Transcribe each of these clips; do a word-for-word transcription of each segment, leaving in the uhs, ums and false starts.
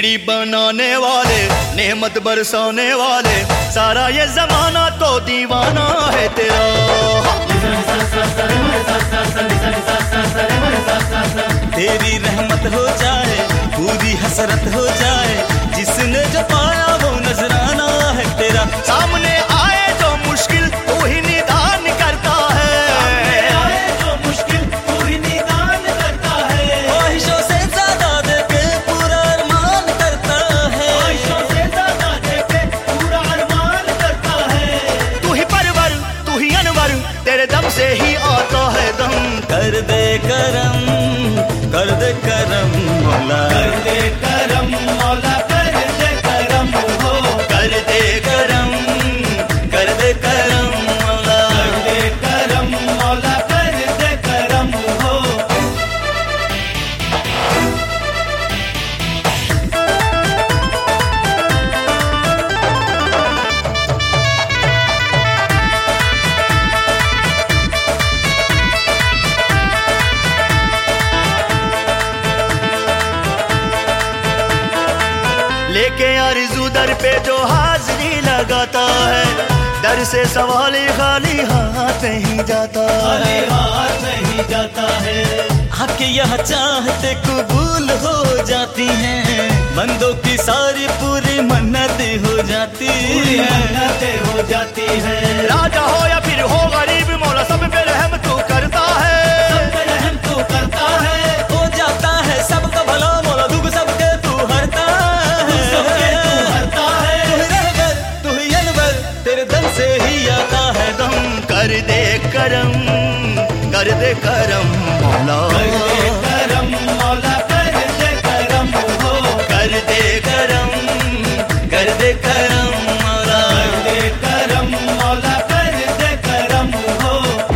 बीड़ी बनाने वाले, नेमत बरसाने वाले, सारा ये जमाना तो दीवाना है तेरा। तेरी रहमत हो जाए, पूरी हसरत हो जाए, जिसने जो पाया वो नजराना है तेरा। सामने आए जो मुश्किल तू ही निदान करता है, आए जो मुश्किल तू ही निदान करता है। ख्वाहिशों से ज्यादा देके पूरा अरमान करता है, ख्वाहिशों से ज्यादा देके पूरा अरमान करता है। तू ही परवर तू ही अनवर, तेरे दम से ही आता है दम। कर दे करम, कर दे करम मौला, कर दे करम मौला, कर दे करम हो, कर दे करम, कर दे करम मौला, कर दे करम मौला, कर दे करम हो। लेके आरज़ू दर पे जो हाजिरी लगाता है, दर से सवाली खाली हाथ नहीं जाता है, हाथ नहीं जाता है। आके यह चाहते कबूल हो जाती हैं, बंदों की सारी पूरी मन्नतें हो जाती है, मन्नतें हो जाती है। राजा हो या फिर हो गरीब, मौला सब पे रहम तू करता है, सब पे रहम तू करता है। हो जाता है सबका भला मौला, दुख सबके तू हरता है, सबके तू हरता है। तू ही रहबर तू ही अनवर, तेरे दम से ही आता है दम। कर दे करम, कर दे करम मौला, कर दे करम मौला, कर दे करम हो, कर दे करम, कर दे करम मौला, कर दे करम मौला, कर दे करम हो।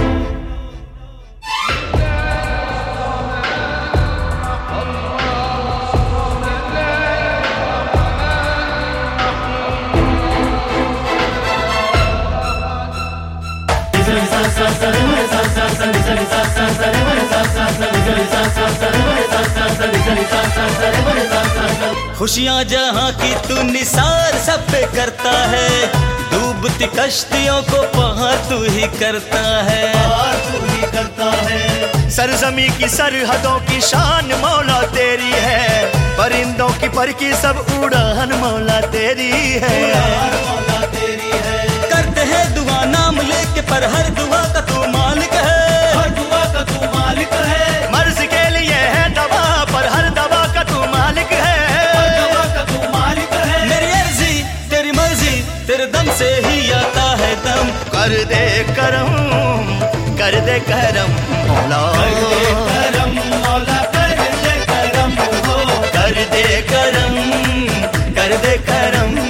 खुशियाँ जहाँ की तू निसार सब पे करता है, डूबती कश्तियों को पार तू ही करता है, पार तू ही करता है। सरजमी की सरहदों की शान मौला तेरी है, परिंदों की पर की सब उड़ान मौला तेरी है, मौला तेरी है। करते हैं दुआ नाम लेके, पर हर दुआ का तू मालिक है, हर दुआ का तू मालिक है। मर्ज के लिए है दवा, पर हर दवा का तू मालिक है, हर दवा का तू मालिक है। मेरी अर्जी तेरी मर्जी, तेरे दम से ही आता है दम। कर दे करम, कर दे करम मौला, कर दे करम मौला, कर दे करम हो, कर दे करम, कर दे करम